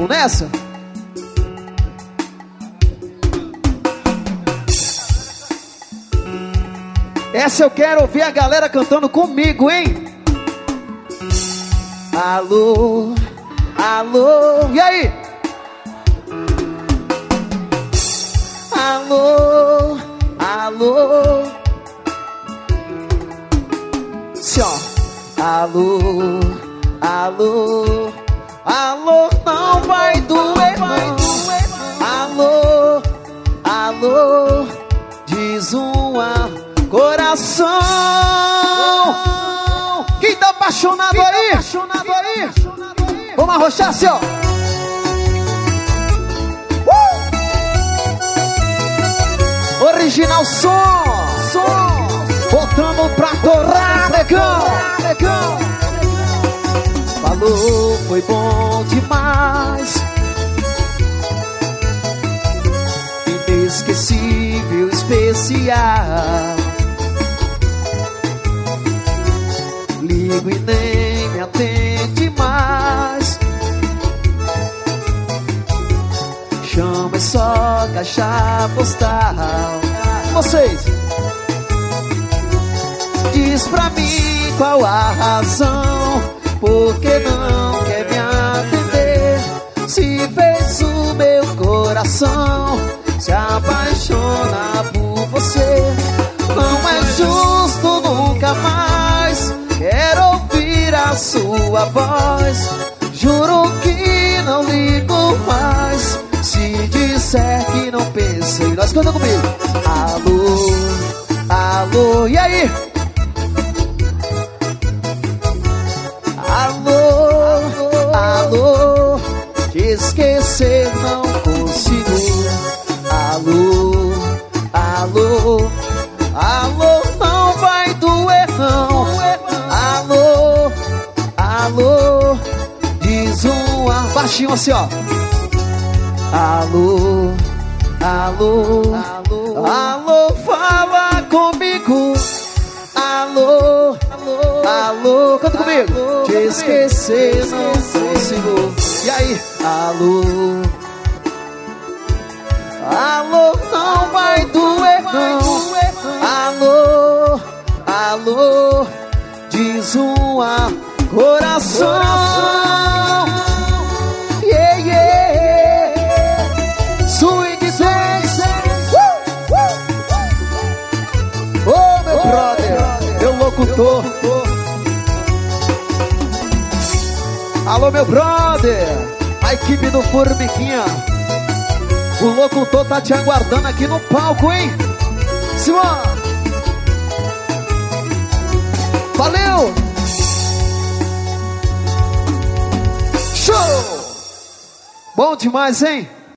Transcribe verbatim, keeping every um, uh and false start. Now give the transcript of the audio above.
Vamos nessa? Essa eu quero ouvir a galera cantando comigo, hein? Alô, alô, e aí? Alô, alô. Assim, ó. Alô, alô, alô, não vai doer, não. Alô, alô, diz uma coração. Quem tá apaixonado, Quem tá aí? apaixonado aí? Vamos arrochar assim, ó. Uh! Original som, som. Voltando pra torar, negão, negão. Falou, foi bom demais. Inesquecível, especial. Ligo e nem me atende mais. Chama é só caixa postal. Vocês, diz pra mim qual a razão, por que não quer me atender? Se fez o meu coração se apaixona por você. Não é justo, nunca mais quero ouvir a sua voz. Juro que não ligo mais se disser que não pensei. Nós canta comigo. Alô, alô, e aí? Alô, alô, te esquecer não consigo. Alô, alô, alô, não vai doer não. Alô, alô, diz uma baixinho assim, ó. Alô, alô, alô, alô, fala comigo. Alô, alô, alô, canta comigo. Alô, te esquecer não consigo. E aí? Alô, alô, não vai doer não. Alô, alô, diz uma coração. Yeah, yeah. Swing dance. Ô, oh, meu brother, meu locutor. Alô, meu brother, a equipe do Formiguinha. O locutor tá te aguardando aqui no palco, hein? Simão, valeu! Show! Bom demais, hein?